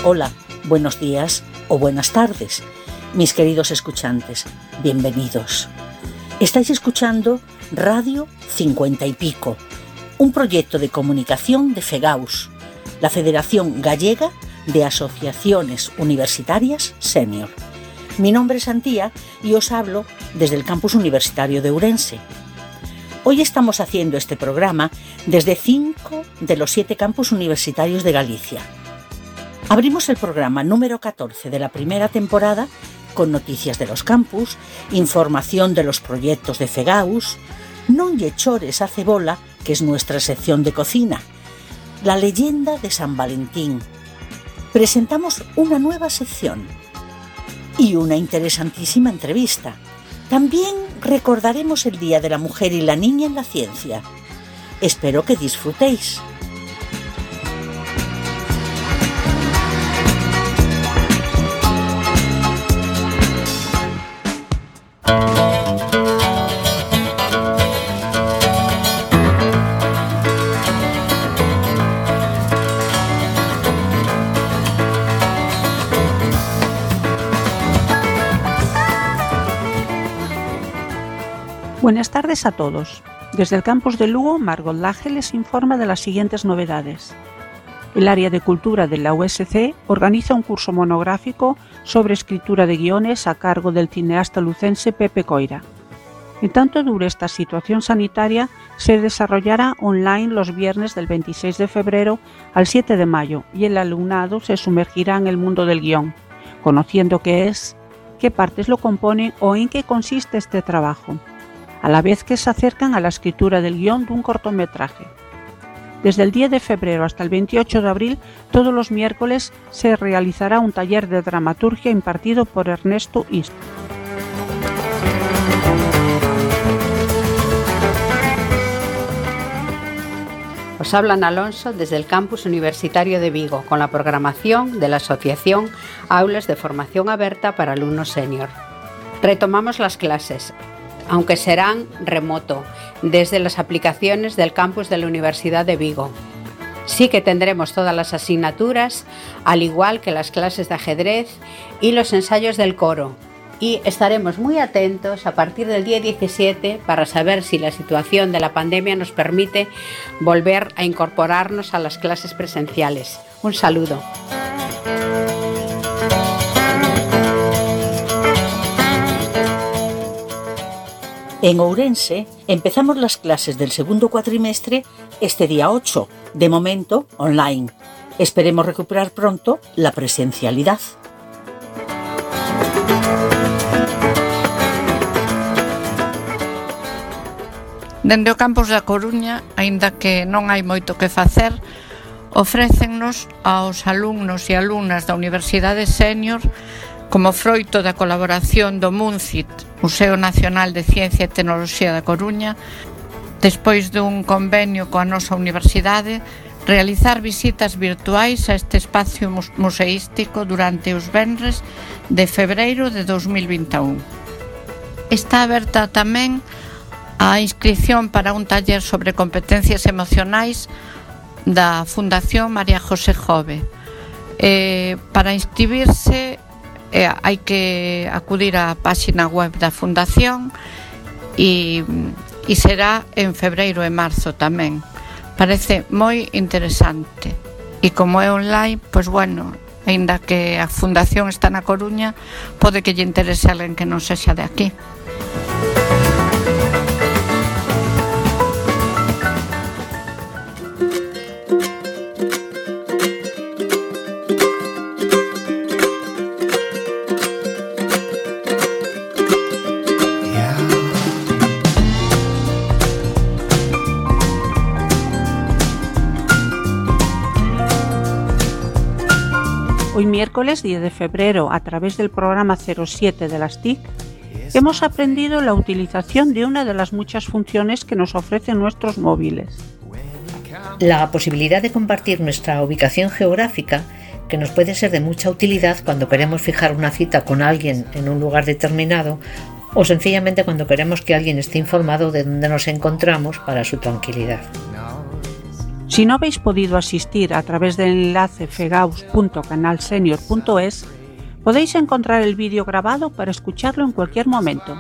Hola, buenos días o buenas tardes, mis queridos escuchantes, bienvenidos. Estáis escuchando Radio 50 y Pico, un proyecto de comunicación de FEGAUS, la Federación Gallega de Asociaciones Universitarias Senior. Mi nombre es Antía y os hablo desde el campus universitario de Ourense. Hoy estamos haciendo este programa desde 5 de los 7 campus universitarios de Galicia. Abrimos el programa número 14 de la primera temporada con noticias de los campus, información de los proyectos de FEGAUS, non lle chores a cebola, que es nuestra sección de cocina, la leyenda de San Valentín. Presentamos una nueva sección y una interesantísima entrevista. También recordaremos el Día de la Mujer y la Niña en la Ciencia. Espero que disfrutéis. Buenas tardes a todos. Desde el campus de Lugo, Margot Laje les informa de las siguientes novedades. El área de cultura de la USC organiza un curso monográfico sobre escritura de guiones a cargo del cineasta lucense Pepe Coira. En tanto dure esta situación sanitaria, se desarrollará online los viernes del 26 de febrero al 7 de mayo y el alumnado se sumergirá en el mundo del guión, conociendo qué es, qué partes lo componen o en qué consiste este trabajo, a la vez que se acercan a la escritura del guión de un cortometraje. Desde el 10 de febrero hasta el 28 de abril, todos los miércoles se realizará un taller de dramaturgia impartido por Ernesto Ist. Os habla Ana Alonso desde el campus universitario de Vigo con la programación de la Asociación Aulas de Formación Aberta para Alumnos Senior. Retomamos las clases, aunque serán remoto, desde las aplicaciones del campus de la Universidad de Vigo. Sí que tendremos todas las asignaturas, al igual que las clases de ajedrez y los ensayos del coro. Y estaremos muy atentos a partir del día 17 para saber si la situación de la pandemia nos permite volver a incorporarnos a las clases presenciales. Un saludo. En Ourense empezamos las clases del segundo cuatrimestre este día 8, de momento online. Esperemos recuperar pronto la presencialidad. Dende o campus da Coruña, aínda que non hai moito que facer, ofrécennos aos alumnos e alumnas da Universidade Senior, como froito da colaboración do MUNCIT, Museo Nacional de Ciencia e Tecnoloxía da Coruña, despois dun convenio coa nosa universidade, realizar visitas virtuais a este espacio museístico durante os venres de febreiro de 2021. Está aberta tamén a inscrición para un taller sobre competencias emocionais da Fundación María José Jove. Para inscribirse hai que acudir á páxina web da Fundación e será en febreiro e marzo tamén. Parece moi interesante e como é online, pois bueno, aínda que a Fundación está na Coruña, pode que lle interese a alguén que non sexa de aquí. Hoy miércoles 10 de febrero, a través del programa 07 de las TIC, hemos aprendido la utilización de una de las muchas funciones que nos ofrecen nuestros móviles. La posibilidad de compartir nuestra ubicación geográfica, que nos puede ser de mucha utilidad cuando queremos fijar una cita con alguien en un lugar determinado o sencillamente cuando queremos que alguien esté informado de dónde nos encontramos para su tranquilidad. Si no habéis podido asistir a través del enlace fegaus.canalsenior.es, podéis encontrar el vídeo grabado para escucharlo en cualquier momento.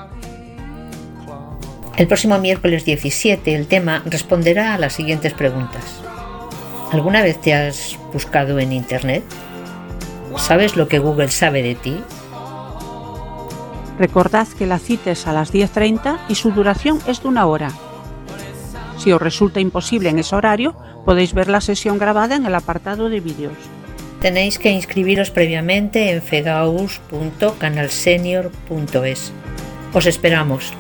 El próximo miércoles 17 el tema responderá a las siguientes preguntas. ¿Alguna vez te has buscado en Internet? ¿Sabes lo que Google sabe de ti? Recordad que la cita es a las 10:30 y su duración es de 1 hora. Si os resulta imposible en ese horario, podéis ver la sesión grabada en el apartado de vídeos. Tenéis que inscribiros previamente en fegaus.canalsenior.es. Os esperamos.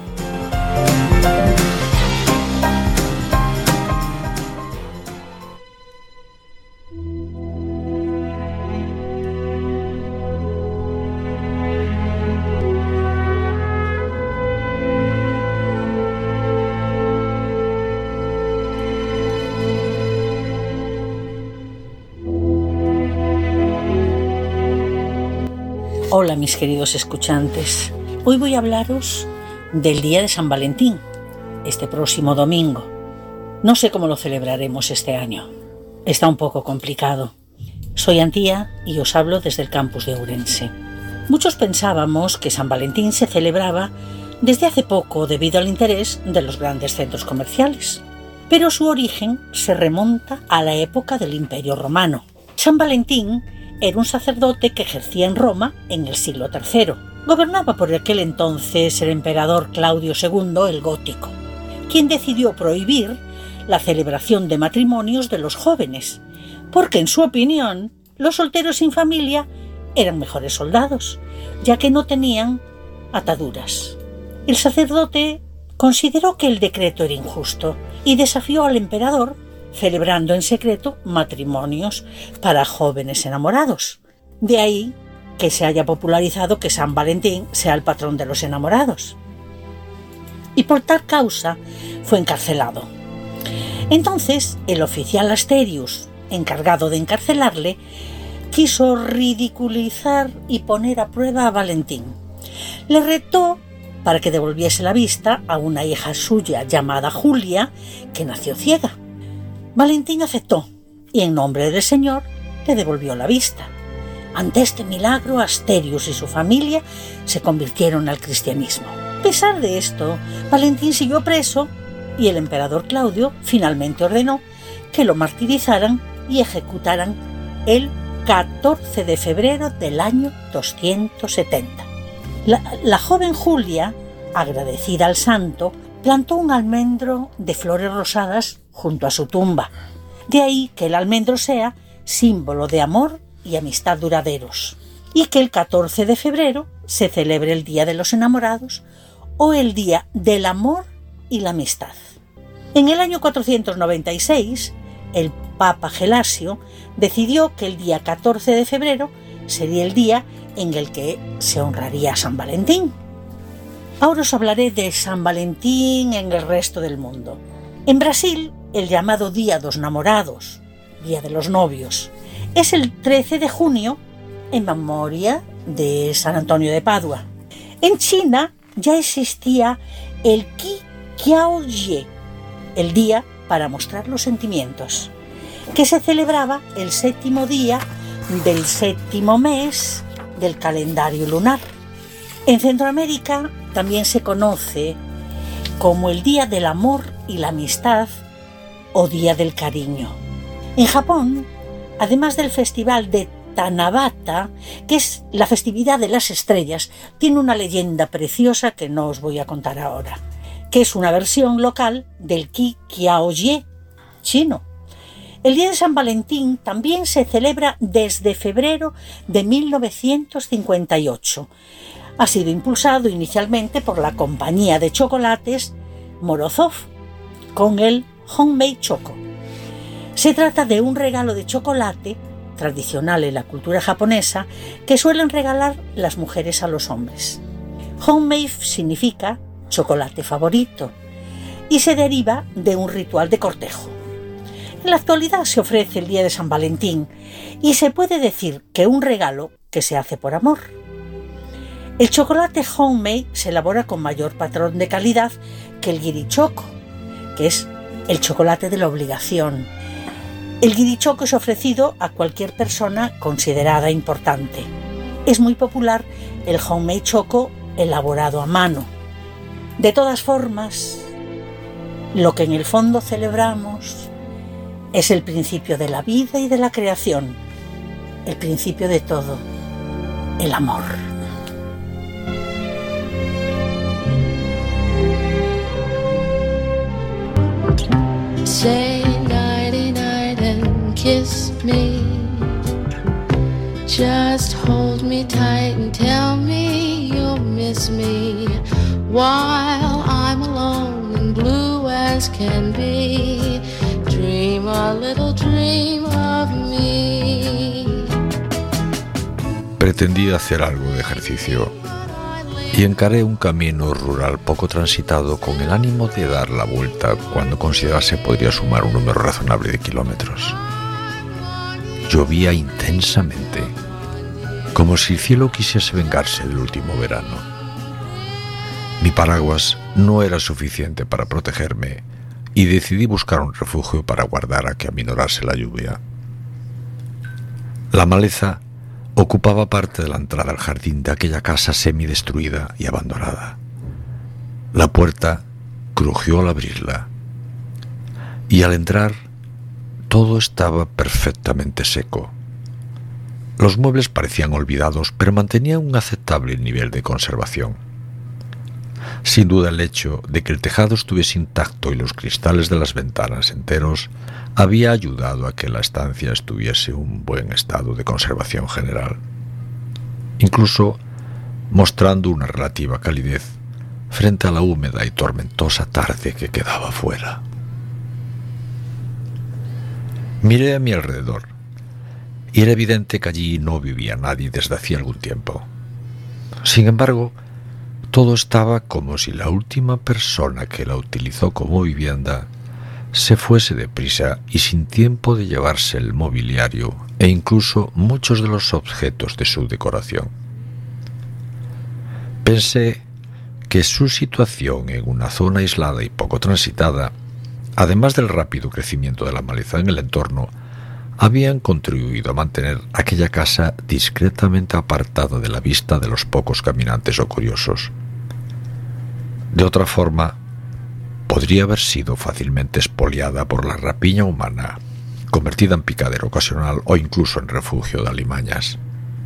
Hola mis queridos escuchantes, hoy voy a hablaros del día de San Valentín, este próximo domingo. No sé cómo lo celebraremos este año, está un poco complicado. Soy Antía y os hablo desde el campus de Ourense. Muchos pensábamos que San Valentín se celebraba desde hace poco debido al interés de los grandes centros comerciales, pero su origen se remonta a la época del Imperio Romano. San Valentín era un sacerdote que ejercía en Roma en el siglo III. Gobernaba por aquel entonces el emperador Claudio II el Gótico, quien decidió prohibir la celebración de matrimonios de los jóvenes, porque en su opinión los solteros sin familia eran mejores soldados, ya que no tenían ataduras. El sacerdote consideró que el decreto era injusto y desafió al emperador celebrando en secreto matrimonios para jóvenes enamorados. De ahí que se haya popularizado que San Valentín sea el patrón de los enamorados. Y por tal causa fue encarcelado. Entonces, el oficial Asterius, encargado de encarcelarle, quiso ridiculizar y poner a prueba a Valentín. Le retó para que devolviese la vista a una hija suya llamada Julia, que nació ciega. Valentín aceptó y en nombre del Señor le devolvió la vista. Ante este milagro, Asterius y su familia se convirtieron al cristianismo. A pesar de esto, Valentín siguió preso y el emperador Claudio finalmente ordenó que lo martirizaran y ejecutaran el 14 de febrero del año 270. La joven Julia, agradecida al santo, plantó un almendro de flores rosadas junto a su tumba. De ahí que el almendro sea símbolo de amor y amistad duraderos, y que el 14 de febrero se celebre el Día de los Enamorados o el Día del Amor y la Amistad. En el año 496, el Papa Gelasio decidió que el día 14 de febrero sería el día en el que se honraría a San Valentín. Ahora os hablaré de San Valentín en el resto del mundo. En Brasil, el llamado Día dos Namorados, Día de los Novios, es el 13 de junio en memoria de San Antonio de Padua. En China ya existía el Qi Qiao Ye, el día para mostrar los sentimientos, que se celebraba el 7º día del 7º mes del calendario lunar. En Centroamérica también se conoce como el Día del Amor y la Amistad o Día del Cariño. En Japón, además del festival de Tanabata, que es la festividad de las estrellas, tiene una leyenda preciosa que no os voy a contar ahora, que es una versión local del Qi Qiao Ye chino. El Día de San Valentín también se celebra desde febrero de 1958. Ha sido impulsado inicialmente por la compañía de chocolates Morozov con el Homemade Choco. Se trata de un regalo de chocolate tradicional en la cultura japonesa que suelen regalar las mujeres a los hombres. Homemade significa chocolate favorito y se deriva de un ritual de cortejo. En la actualidad se ofrece el Día de San Valentín y se puede decir que un regalo que se hace por amor. El chocolate homemade se elabora con mayor patrón de calidad que el guirichoco, que es el chocolate de la obligación. El guirichoco es ofrecido a cualquier persona considerada importante. Es muy popular el homemade choco elaborado a mano. De todas formas, lo que en el fondo celebramos es el principio de la vida y de la creación, el principio de todo, el amor. Say nighty night and kiss me. Just hold me tight and tell me you'll miss me while I'm alone and blue as can be. Dream a little dream of me. Pretendía hacer algo de ejercicio y encaré un camino rural poco transitado con el ánimo de dar la vuelta cuando considerase podría sumar un número razonable de kilómetros. Llovía intensamente, como si el cielo quisiese vengarse del último verano. Mi paraguas no era suficiente para protegerme y decidí buscar un refugio para aguardar a que aminorase la lluvia. La maleza ocupaba parte de la entrada al jardín de aquella casa semidestruida y abandonada. La puerta crujió al abrirla y al entrar todo estaba perfectamente seco. Los muebles parecían olvidados, pero mantenían un aceptable nivel de conservación. Sin duda el hecho de que el tejado estuviese intacto y los cristales de las ventanas enteros había ayudado a que la estancia estuviese en un buen estado de conservación general, incluso mostrando una relativa calidez frente a la húmeda y tormentosa tarde que quedaba fuera. Miré a mi alrededor y era evidente que allí no vivía nadie desde hacía algún tiempo. Sin embargo, todo estaba como si la última persona que la utilizó como vivienda se fuese deprisa y sin tiempo de llevarse el mobiliario e incluso muchos de los objetos de su decoración. Pensé que su situación en una zona aislada y poco transitada, además del rápido crecimiento de la maleza en el entorno, habían contribuido a mantener aquella casa discretamente apartada de la vista de los pocos caminantes o curiosos. De otra forma, podría haber sido fácilmente expoliada por la rapiña humana, convertida en picadero ocasional o incluso en refugio de alimañas.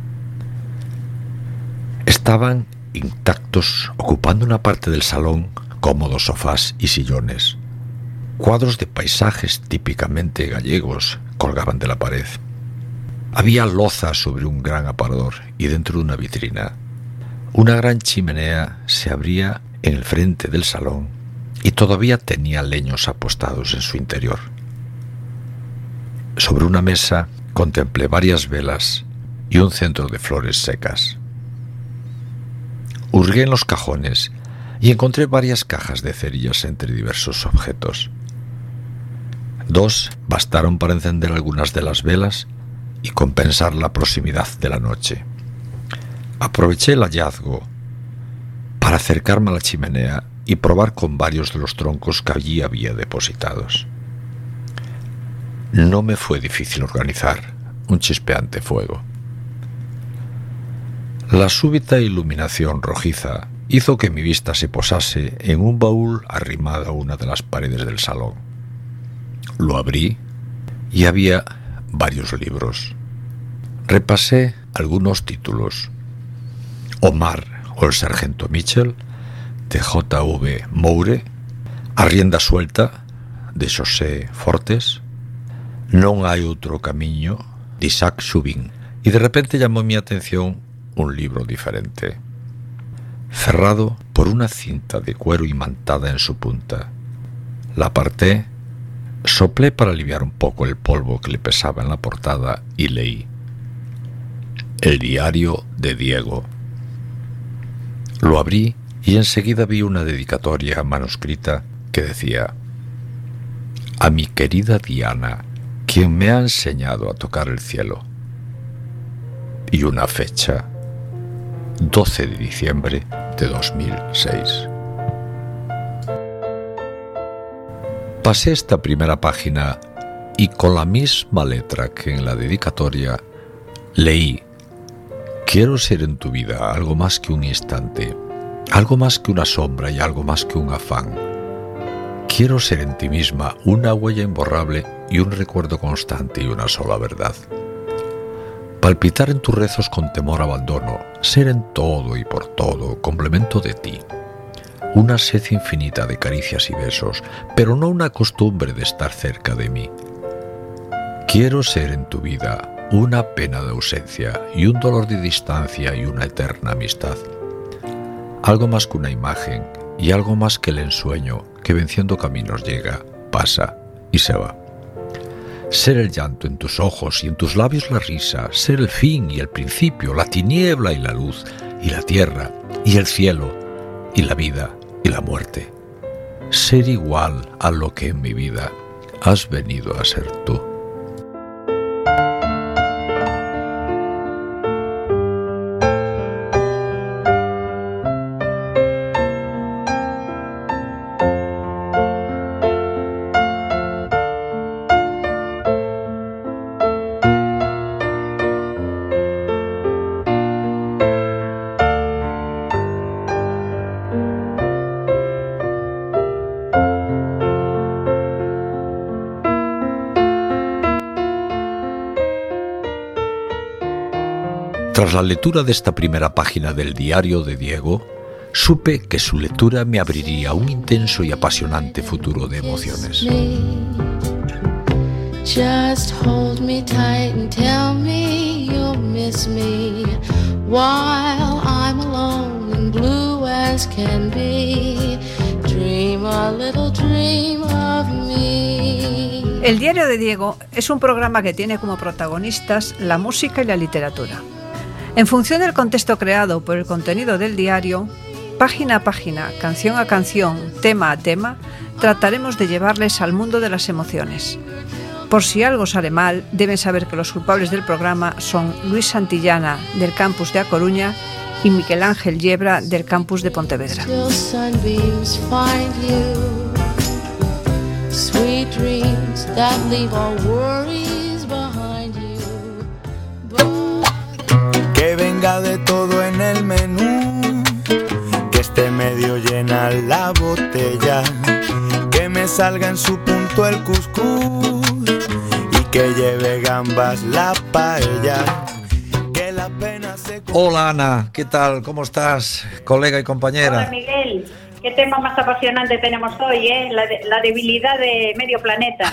Estaban intactos, ocupando una parte del salón, cómodos sofás y sillones. Cuadros de paisajes típicamente gallegos colgaban de la pared. Había loza sobre un gran aparador y dentro de una vitrina. Una gran chimenea se abría en el frente del salón y todavía tenía leños apostados en su interior. Sobre una mesa contemplé varias velas y un centro de flores secas. Hurgué en los cajones y encontré varias cajas de cerillas entre diversos objetos. 2 bastaron para encender algunas de las velas y compensar la proximidad de la noche. Aproveché el hallazgo para acercarme a la chimenea y probar con varios de los troncos que allí había depositados. No me fue difícil organizar un chispeante fuego. La súbita iluminación rojiza hizo que mi vista se posase en un baúl arrimado a una de las paredes del salón. Lo abrí y había varios libros. Repasé algunos títulos. Omar o el sargento Mitchell, de J.V. Moure, A rienda suelta, de José Fortes, Non hai outro camiño, de Isaac Chubin, y de repente llamó mi atención un libro diferente, cerrado por una cinta de cuero imantada en su punta. La aparté, soplé para aliviar un poco el polvo que le pesaba en la portada y leí: El diario de Diego. Lo abrí y enseguida vi una dedicatoria manuscrita que decía: A mi querida Diana, quien me ha enseñado a tocar el cielo. Y una fecha: 12 de diciembre de 2006. Pasé esta primera página y con la misma letra que en la dedicatoria leí: quiero ser en tu vida algo más que un instante, algo más que una sombra y algo más que un afán. Quiero ser en ti misma una huella imborrable y un recuerdo constante y una sola verdad. Palpitar en tus rezos con temor a abandono, ser en todo y por todo complemento de ti. Una sed infinita de caricias y besos, pero no una costumbre de estar cerca de mí. Quiero ser en tu vida una pena de ausencia y un dolor de distancia y una eterna amistad. Algo más que una imagen y algo más que el ensueño que venciendo caminos llega, pasa y se va. Ser el llanto en tus ojos y en tus labios la risa, ser el fin y el principio, la tiniebla y la luz, y la tierra y el cielo, y la vida y la muerte. Ser igual a lo que en mi vida has venido a ser tú. Tras la lectura de esta primera página del diario de Diego, supe que su lectura me abriría un intenso y apasionante futuro de emociones. Just hold me tight and tell me you'll miss me while I'm alone and blue as can be. Dream a little dream of me. El diario de Diego es un programa que tiene como protagonistas la música y la literatura. En función del contexto creado por el contenido del diario, página a página, canción a canción, tema a tema, trataremos de llevarles al mundo de las emociones. Por si algo sale mal, deben saber que los culpables del programa son Luis Santillana, del campus de A Coruña, y Miguel Ángel Yebra, del campus de Pontevedra. Que venga de todo en el menú, que esté medio llena la botella, que me salga en su punto el cuscús y que lleve gambas la paella. Que la pena se... Hola Ana, ¿qué tal? ¿Cómo estás? Colega y compañera. Hola Miguel, qué tema más apasionante tenemos hoy, ¿eh? La debilidad de medio planeta.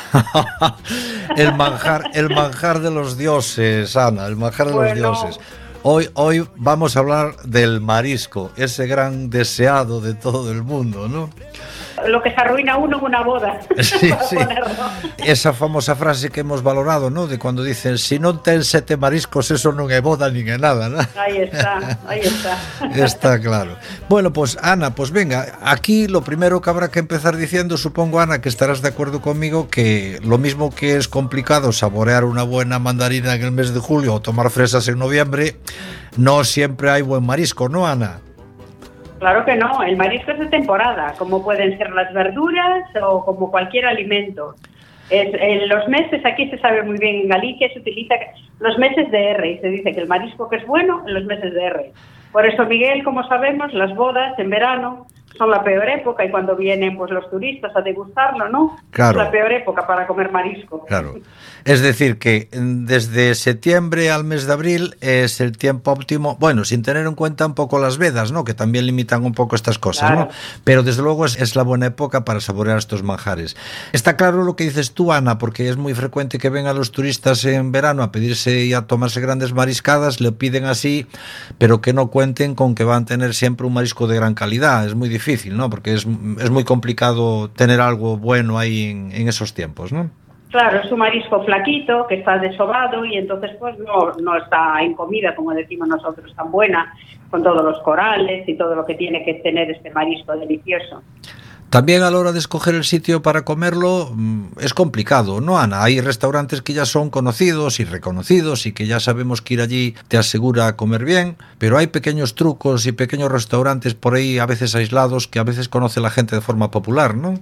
el manjar de los dioses, Ana, el manjar de los dioses. Hoy vamos a hablar del marisco, ese gran deseado de todo el mundo, ¿no? Lo que se arruina uno en una boda. Sí, sí. Esa famosa frase que hemos valorado, ¿no? De cuando dicen, si non ten 7 mariscos, eso non é boda nin é nada, ¿no? Ahí está. Está claro. Bueno, pues Ana, pues venga, aquí lo primero que habrá que empezar diciendo, supongo, Ana, que estarás de acuerdo conmigo, que lo mismo que es complicado saborear una buena mandarina en el mes de julio o tomar fresas en noviembre, no siempre hay buen marisco, ¿no, Ana? Claro que no, el marisco es de temporada, como pueden ser las verduras o como cualquier alimento. En los meses, aquí se sabe muy bien, en Galicia se utiliza los meses de R y se dice que el marisco que es bueno en los meses de R. Por eso, Miguel, como sabemos, las bodas en verano son la peor época y cuando vienen pues los turistas a degustarlo, ¿no? Claro. Es la peor época para comer marisco. Claro. Es decir, que desde septiembre al mes de abril es el tiempo óptimo, bueno, sin tener en cuenta un poco las vedas, ¿no? Que también limitan un poco estas cosas, claro, ¿no? Pero desde luego es la buena época para saborear estos manjares. Está claro lo que dices tú, Ana, porque es muy frecuente que vengan los turistas en verano a pedirse y a tomarse grandes mariscadas, le piden así, pero que no cuenten con que van a tener siempre un marisco de gran calidad. Es muy difícil, ¿no? Porque es muy complicado tener algo bueno ahí en esos tiempos, ¿no? Claro, es un marisco flaquito, que está desobado y entonces pues no está en comida, como decimos nosotros, tan buena, con todos los corales y todo lo que tiene que tener este marisco delicioso. También a la hora de escoger el sitio para comerlo es complicado, ¿no, Ana? Hay restaurantes que ya son conocidos y reconocidos y que ya sabemos que ir allí te asegura comer bien, pero hay pequeños trucos y pequeños restaurantes por ahí, a veces aislados, que a veces conoce la gente de forma popular, ¿no?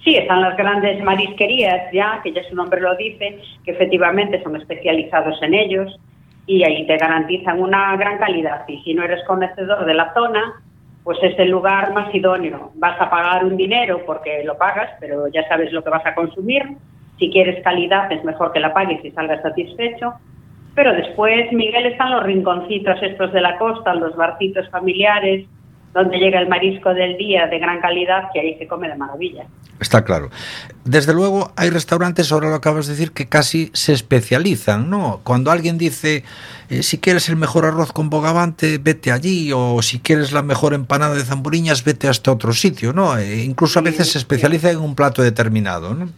Sí, están las grandes marisquerías ya, que ya su nombre lo dice, que efectivamente son especializados en ellos y ahí te garantizan una gran calidad. Y si no eres conocedor de la zona, pues es el lugar más idóneo. Vas a pagar un dinero porque lo pagas, pero ya sabes lo que vas a consumir. Si quieres calidad es mejor que la pagues y salgas satisfecho. Pero después, Miguel, están los rinconcitos estos de la costa, los barcitos familiares, donde llega el marisco del día de gran calidad, que ahí se come de maravilla. Está claro. Desde luego hay restaurantes, ahora lo acabas de decir, que casi se especializan, ¿no? Cuando alguien dice, si quieres el mejor arroz con bogavante, vete allí, o si quieres la mejor empanada de zamburiñas, vete a este otro sitio, ¿no? Incluso a veces se especializa en un plato determinado, ¿no?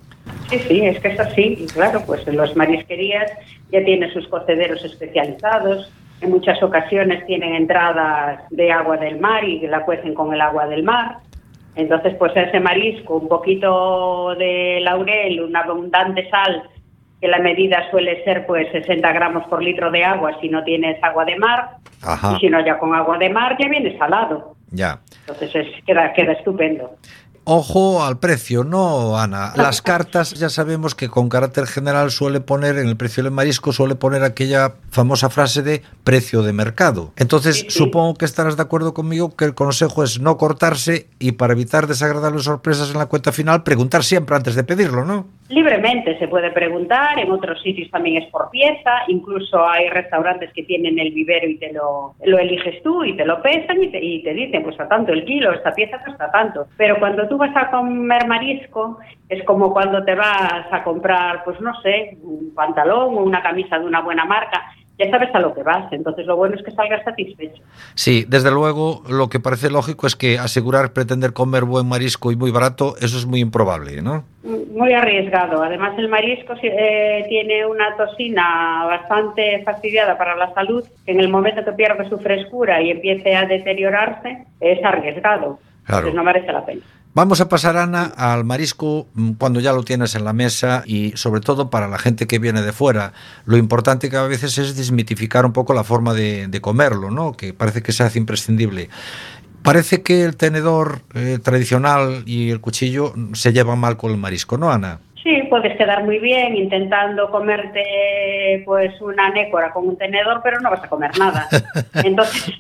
Sí, es que es así. Y claro, pues en las marisquerías ya tienen sus cocederos especializados. En muchas ocasiones tienen entradas de agua del mar y la cuecen con el agua del mar. Entonces, pues ese marisco, un poquito de laurel, una abundante sal, que la medida suele ser pues 60 gramos por litro de agua si no tienes agua de mar. Ajá. Y si no, ya con agua de mar ya viene salado. Ya. Entonces queda estupendo. Ojo al precio, ¿no, Ana? Las cartas ya sabemos que con carácter general suele poner, en el precio del marisco, suele poner aquella famosa frase de precio de mercado. Entonces, sí. Supongo que estarás de acuerdo conmigo que el consejo es no cortarse y, para evitar desagradables sorpresas en la cuenta final, preguntar siempre antes de pedirlo, ¿no? Libremente se puede preguntar, en otros sitios también es por pieza, incluso hay restaurantes que tienen el vivero y te lo eliges tú y te lo pesan y te dicen, pues a tanto el kilo, esta pieza cuesta tanto. Pero cuando tú vas a comer marisco, es como cuando te vas a comprar, pues no sé, un pantalón o una camisa de una buena marca. Ya sabes a lo que vas, entonces lo bueno es que salgas satisfecho. Sí, desde luego, lo que parece lógico es que asegurar pretender comer buen marisco y muy barato, eso es muy improbable, ¿no? Muy arriesgado. Además, el marisco tiene una toxina bastante fastidiada para la salud, que en el momento que pierde su frescura y empiece a deteriorarse, es arriesgado. Claro. Entonces no merece la pena. Vamos a pasar, Ana, al marisco cuando ya lo tienes en la mesa y sobre todo para la gente que viene de fuera. Lo importante que a veces es desmitificar un poco la forma de comerlo, ¿no? Que parece que se hace imprescindible. Parece que el tenedor tradicional y el cuchillo se llevan mal con el marisco, ¿no, Ana? Sí, puedes quedar muy bien intentando comerte pues una nécora con un tenedor, pero no vas a comer nada. Entonces,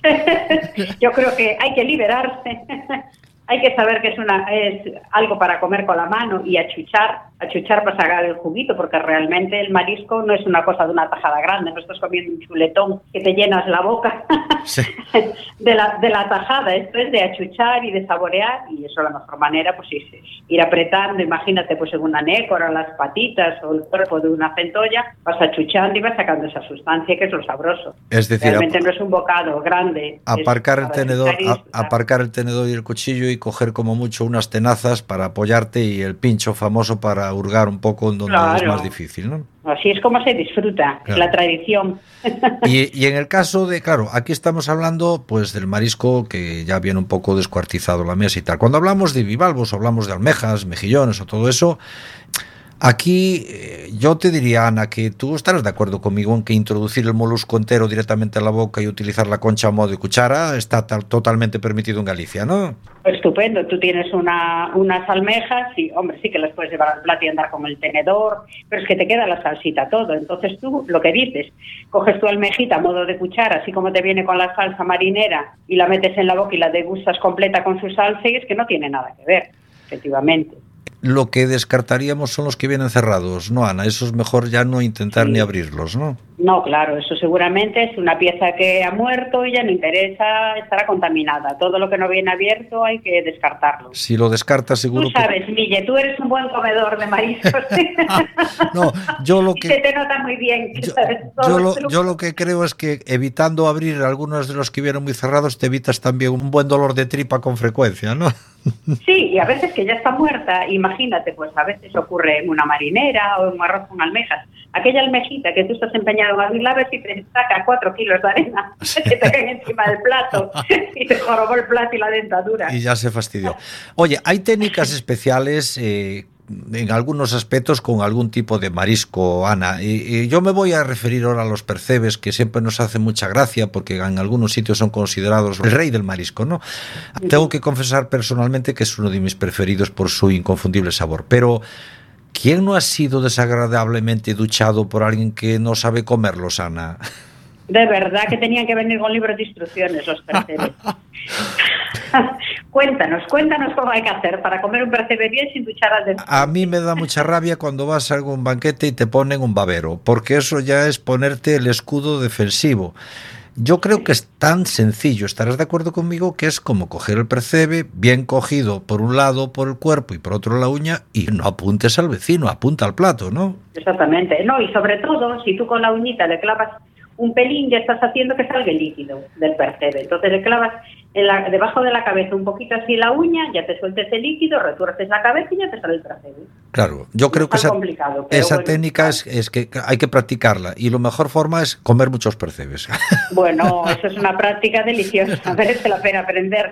yo creo que hay que liberarse. Hay que saber que es algo para comer con la mano y achuchar para sacar el juguito, porque realmente el marisco no es una cosa de una tajada grande, no estás comiendo un chuletón que te llenas la boca sí. de la tajada. Esto es de achuchar y de saborear, y eso la mejor manera pues es ir apretando. Imagínate pues en una nécora, las patitas o el cuerpo de una centolla, vas achuchando y vas sacando esa sustancia que es lo sabroso. Es decir, realmente no es un bocado grande. Aparcar el tenedor y el cuchillo y coger como mucho unas tenazas para apoyarte y el pincho famoso para hurgar un poco en donde es más difícil, ¿no? Así es como se disfruta, claro. Es la tradición. Y en el caso de, claro, aquí estamos hablando pues del marisco que ya viene un poco descuartizado la mesa y tal. Cuando hablamos de bivalvos, hablamos de almejas, mejillones o todo eso, aquí yo te diría, Ana, que tú estarás de acuerdo conmigo en que introducir el molusco entero directamente en la boca y utilizar la concha a modo de cuchara está totalmente permitido en Galicia, ¿no? Estupendo, tú tienes unas almejas y, hombre, sí que las puedes llevar al plato y andar con el tenedor, pero es que te queda la salsita todo. Entonces tú, lo que dices, coges tu almejita a modo de cuchara, así como te viene con la salsa marinera, y la metes en la boca y la degustas completa con su salsa, y es que no tiene nada que ver, efectivamente. Lo que descartaríamos son los que vienen cerrados, ¿no, Ana? Eso es mejor ya no intentar ni abrirlos, ¿no? No, claro, eso seguramente es una pieza que ha muerto y ya no interesa, estará contaminada. Todo lo que no viene abierto hay que descartarlo. Si lo descartas, seguro tú sabes, que... Mille, tú eres un buen comedor de mariscos. No, yo lo que... Se te nota muy bien. Que yo lo que creo es que evitando abrir algunos de los que vienen muy cerrados te evitas también un buen dolor de tripa con frecuencia, ¿no? Sí, y a veces que ya está muerta, imagínate, pues a veces ocurre en una marinera o en un arroz con almejas. Aquella almejita que tú estás empeñado en abrirla, a ver si te saca 4 kilos de arena que te caen encima del plato y te jorobó el plato y la dentadura. Y ya se fastidió. Oye, hay técnicas especiales en algunos aspectos con algún tipo de marisco, Ana. Y yo me voy a referir ahora a los percebes, que siempre nos hace mucha gracia porque en algunos sitios son considerados el rey del marisco, ¿no? Tengo que confesar personalmente que es uno de mis preferidos por su inconfundible sabor, pero ¿quién no ha sido desagradablemente duchado por alguien que no sabe comerlos, Ana? De verdad que tenían que venir con libros de instrucciones los percebes. Cuéntanos cómo hay que hacer para comer un percebe bien sin duchar al dentro. A mí me da mucha rabia cuando vas a algún banquete y te ponen un babero, porque eso ya es ponerte el escudo defensivo. Yo creo que es tan sencillo, estarás de acuerdo conmigo, que es como coger el percebe bien cogido por un lado por el cuerpo y por otro la uña, y no apuntes al vecino, apunta al plato, ¿no? Exactamente, no, y sobre todo si tú con la uñita le clavas un pelín, ya estás haciendo que salga el líquido del percebe. Entonces le clavas debajo de la cabeza un poquito así la uña, ya te sueltes el líquido, retuerces la cabeza y ya te sale el percebe. Claro, yo creo que esa técnica es que hay que practicarla, y la mejor forma es comer muchos percebes. Bueno, eso es una práctica deliciosa, merece la pena aprender.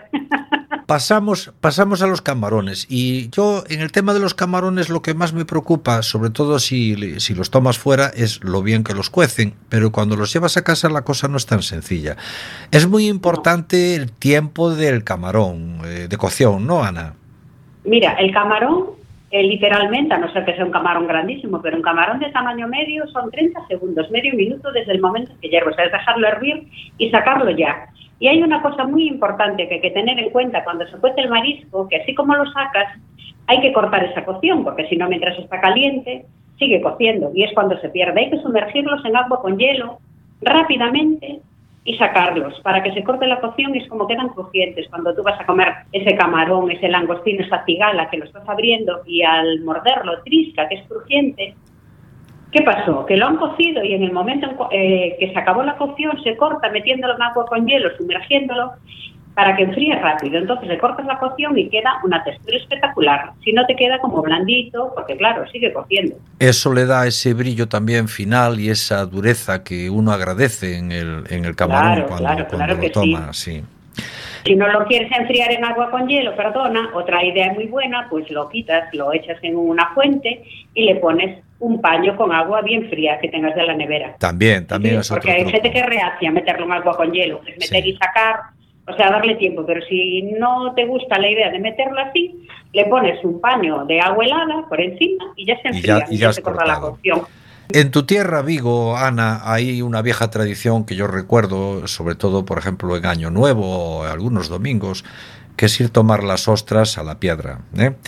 Pasamos a los camarones, y yo en el tema de los camarones lo que más me preocupa, sobre todo si los tomas fuera, es lo bien que los cuecen, pero cuando los llevas a casa la cosa no es tan sencilla. Es muy importante el tiempo del camarón de cocción, ¿no, Ana? Mira, el camarón, literalmente, a no ser que sea un camarón grandísimo, pero un camarón de tamaño medio son 30 segundos, medio minuto desde el momento que hierve, o sea, es dejarlo hervir y sacarlo ya. Y hay una cosa muy importante que hay que tener en cuenta cuando se cuece el marisco, que así como lo sacas, hay que cortar esa cocción, porque si no, mientras está caliente, sigue cociendo, y es cuando se pierde. Hay que sumergirlos en agua con hielo rápidamente y sacarlos para que se corte la cocción, y es como quedan crujientes. Cuando tú vas a comer ese camarón, ese langostino, esa cigala que lo estás abriendo y al morderlo trisca, que es crujiente, ¿qué pasó? Que lo han cocido y en el momento que se acabó la cocción se corta metiéndolo en agua con hielo, sumergiéndolo para que enfríe rápido. Entonces le cortas la cocción y queda una textura espectacular. Si no, te queda como blandito, porque claro, sigue cociendo. Eso le da ese brillo también final y esa dureza que uno agradece en el camarón cuando lo toma. Sí. Si no lo quieres enfriar en agua con hielo, otra idea muy buena, pues lo quitas, lo echas en una fuente y le pones un paño con agua bien fría que tengas de la nevera. También sí, es otro porque hay truco. gente que reacia a meterlo en agua con hielo, es meter y sacar, o sea, darle tiempo. Pero si no te gusta la idea de meterlo así, le pones un paño de agua helada por encima y ya se enfría, y ya se corta la cocción. En tu tierra, Vigo, Ana, hay una vieja tradición que yo recuerdo, sobre todo, por ejemplo, en Año Nuevo o algunos domingos, que es ir tomar las ostras a la piedra,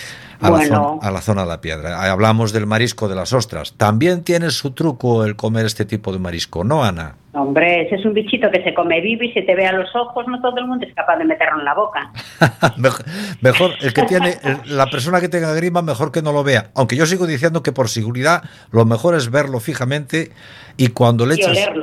a la zona de la piedra. Hablamos del marisco de las ostras. También tiene su truco el comer este tipo de marisco, ¿no, Ana? Hombre, ese es un bichito que se come vivo y se te ve a los ojos, no todo el mundo es capaz de meterlo en la boca. Mejor, la persona que tenga grima, mejor que no lo vea. Aunque yo sigo diciendo que por seguridad lo mejor es verlo fijamente y cuando le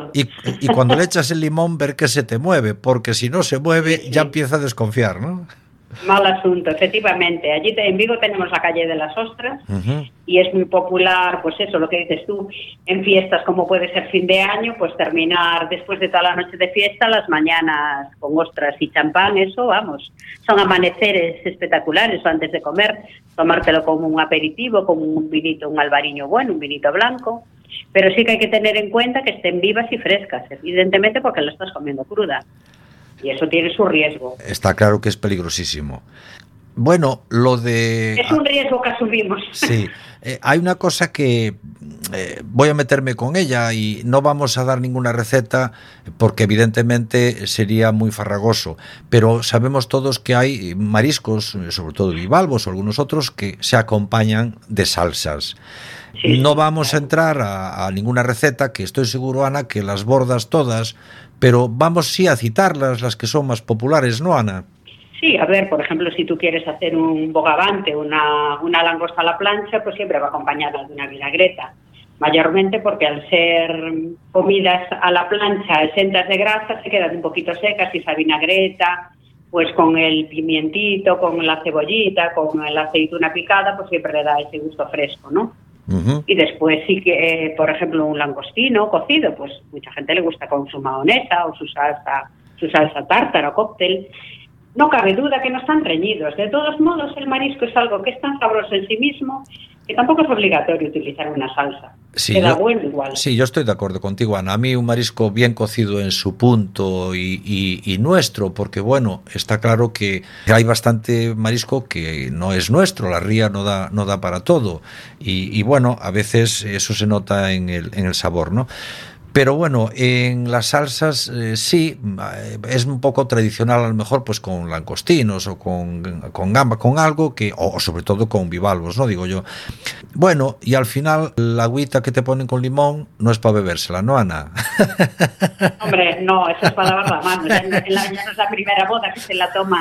echas el limón ver que se te mueve, porque si no se mueve ya empieza a desconfiar, ¿no? Mal asunto, efectivamente. Allí en Vigo tenemos la calle de las ostras y es muy popular, pues eso, lo que dices tú, en fiestas como puede ser fin de año, pues terminar después de toda la noche de fiesta, las mañanas con ostras y champán, eso, vamos, son amaneceres espectaculares antes de comer, tomártelo como un aperitivo, como un vinito, un albariño bueno, un vinito blanco, pero sí que hay que tener en cuenta que estén vivas y frescas, evidentemente porque lo estás comiendo cruda. Y eso tiene su riesgo. Está claro que es peligrosísimo. Bueno, es un riesgo que asumimos. Sí, hay una cosa que voy a meterme con ella y no vamos a dar ninguna receta porque evidentemente sería muy farragoso, pero sabemos todos que hay mariscos, sobre todo bivalvos o algunos otros, que se acompañan de salsas. Sí, no vamos a entrar a ninguna receta, que estoy seguro, Ana, que las bordas todas, pero vamos sí a citarlas, las que son más populares, ¿no, Ana? Sí, a ver, por ejemplo, si tú quieres hacer un bogavante, una langosta a la plancha, pues siempre va acompañada de una vinagreta. Mayormente porque al ser comidas a la plancha exentas de grasa, se quedan un poquito secas y esa vinagreta, pues con el pimientito, con la cebollita, con la aceituna picada, pues siempre le da ese gusto fresco, ¿no? Y después sí que, por ejemplo, un langostino cocido, pues mucha gente le gusta con su mahonesa o su salsa tártara o cóctel. No cabe duda que no están reñidos. De todos modos, el marisco es algo que es tan sabroso en sí mismo que tampoco es obligatorio utilizar una salsa. Sí, Queda bueno igual. Sí, yo estoy de acuerdo contigo, Ana. A mí un marisco bien cocido en su punto y nuestro, porque bueno, está claro que hay bastante marisco que no es nuestro, la ría no da para todo y bueno, a veces eso se nota en el sabor, ¿no? Pero bueno, en las salsas sí, es un poco tradicional a lo mejor pues con langostinos o con gamba, con algo que, o sobre todo con bivalvos, ¿no? Digo yo. Bueno, y al final la agüita que te ponen con limón no es para bebérsela, ¿no, Ana? Hombre, no, eso es para lavar la mano. Ya no es la primera boda que se la toman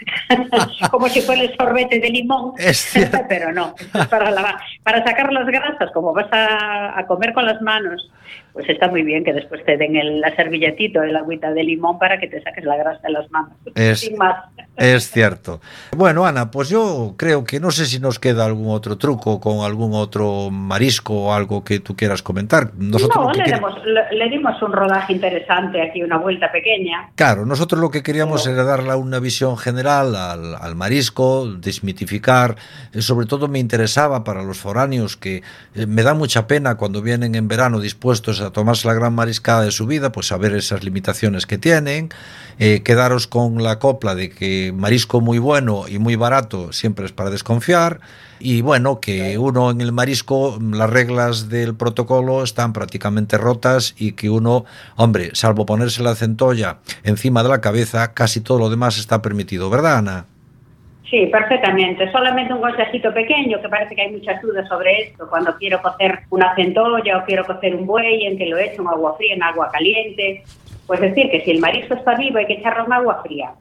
como si fuera el sorbete de limón. Pero no, esto es para lavar. Para sacar las grasas, como vas a comer con las manos, pues está muy bien que después te den la servilletito, el agüita de limón para que te saques la grasa de las manos. Sin más. Es cierto. Bueno, Ana, pues yo creo que no sé si nos queda algún otro truco con algún otro marisco o algo que tú quieras comentar. Nosotros le dimos un rodaje interesante aquí, una vuelta pequeña. Claro, nosotros lo que queríamos era darle una visión general al marisco, desmitificar. Sobre todo me interesaba para los foráneos que me da mucha pena cuando vienen en verano dispuestos a tomarse la gran mariscada de su vida, pues saber esas limitaciones que tienen, quedaros con la copla de que marisco muy bueno y muy barato siempre es para desconfiar, y bueno, que uno en el marisco las reglas del protocolo están prácticamente rotas y que uno, hombre, salvo ponerse la centolla encima de la cabeza, casi todo lo demás está permitido, ¿verdad, Ana? Sí, perfectamente. Solamente un consejito pequeño, que parece que hay muchas dudas sobre esto. Cuando quiero cocer una centolla o quiero cocer un buey, en que lo echo en agua fría, en agua caliente. Pues decir que si el marisco está vivo hay que echarlo en agua fría.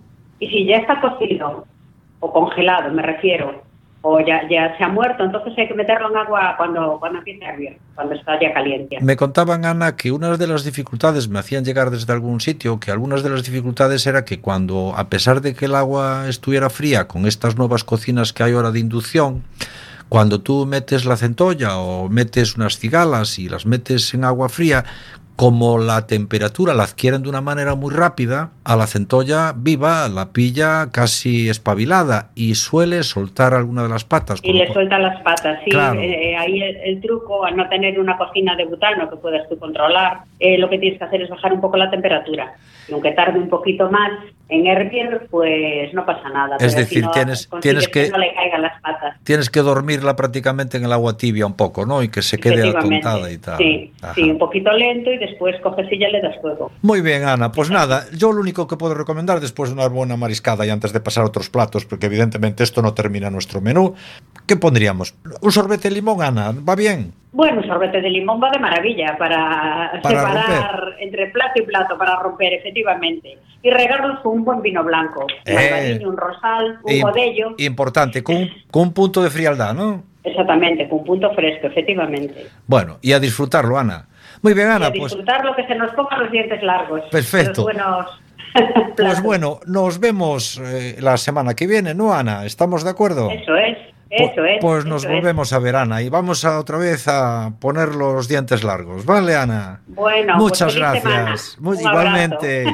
Y si ya está cocido, o congelado me refiero, o ya se ha muerto, entonces hay que meterlo en agua cuando empiece a hervir, cuando está ya caliente. Me contaban, Ana, que una de las dificultades, me hacían llegar desde algún sitio, que algunas de las dificultades era que cuando, a pesar de que el agua estuviera fría, con estas nuevas cocinas que hay ahora de inducción, cuando tú metes la centolla o metes unas cigalas y las metes en agua fría, como la temperatura la adquieren de una manera muy rápida, a la centolla viva la pilla casi espabilada y suele soltar alguna de las patas. Y le suelta las patas, sí. Claro. Ahí el truco, al no tener una cocina de butano que puedas tú controlar, lo que tienes que hacer es bajar un poco la temperatura. Y aunque tarde un poquito más en hervir, pues no pasa nada. Es decir, no, tienes que no le caigan las patas. Tienes que dormirla prácticamente en el agua tibia un poco, ¿no? Y que se quede atontada y tal. Sí, sí, un poquito lento y después coges y ya le das fuego. Muy bien, Ana. Pues nada, yo lo único que puedo recomendar después de una buena mariscada y antes de pasar a otros platos, porque evidentemente esto no termina nuestro menú, ¿qué pondríamos? ¿Un sorbete de limón, Ana? ¿Va bien? Bueno, un sorbete de limón va de maravilla para separar romper entre plato y plato, para romper, efectivamente. Y regarlos con un buen vino blanco. Un albariño, un rosal, un godello. Importante, con un punto de frialdad, ¿no? Exactamente, con un punto fresco, efectivamente. Bueno, y a disfrutarlo, Ana. Muy bien, Ana. Y a disfrutarlo, que se nos pongan los dientes largos. Perfecto. Los buenos pues bueno, nos vemos la semana que viene, ¿no, Ana? ¿Estamos de acuerdo? Eso es. Pues nos volvemos a ver, Ana, y vamos otra vez a poner los dientes largos, ¿vale, Ana? Bueno, muchas pues gracias. Igualmente.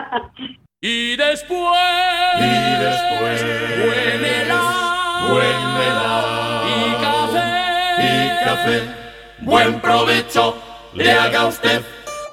Y después, buen helado, y café, buen provecho le haga usted.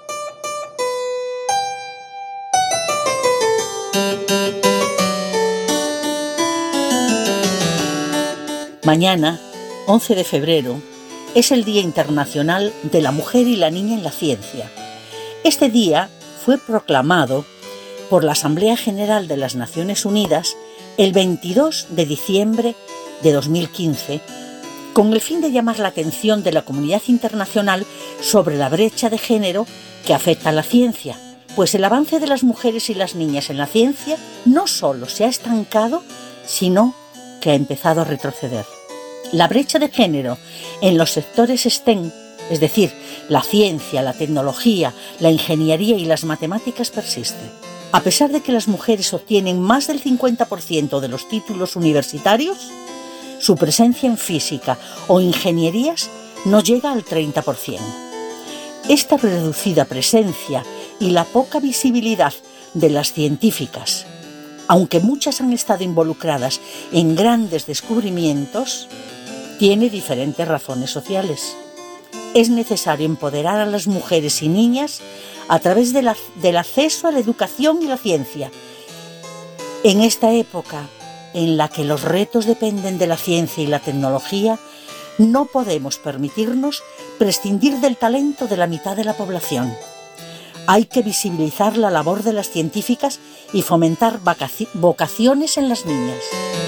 Mañana, 11 de febrero, es el Día Internacional de la Mujer y la Niña en la Ciencia. Este día fue proclamado por la Asamblea General de las Naciones Unidas el 22 de diciembre de 2015, con el fin de llamar la atención de la comunidad internacional sobre la brecha de género que afecta a la ciencia, pues el avance de las mujeres y las niñas en la ciencia no solo se ha estancado, sino que ha empezado a retroceder. La brecha de género en los sectores STEM, es decir, la ciencia, la tecnología, la ingeniería y las matemáticas, persiste. A pesar de que las mujeres obtienen más del 50% de los títulos universitarios, su presencia en física o ingenierías no llega al 30%. Esta reducida presencia y la poca visibilidad de las científicas, aunque muchas han estado involucradas en grandes descubrimientos, tiene diferentes razones sociales. Es necesario empoderar a las mujeres y niñas a través del acceso a la educación y la ciencia. En esta época en la que los retos dependen de la ciencia y la tecnología, no podemos permitirnos prescindir del talento de la mitad de la población. Hay que visibilizar la labor de las científicas y fomentar vocaciones en las niñas.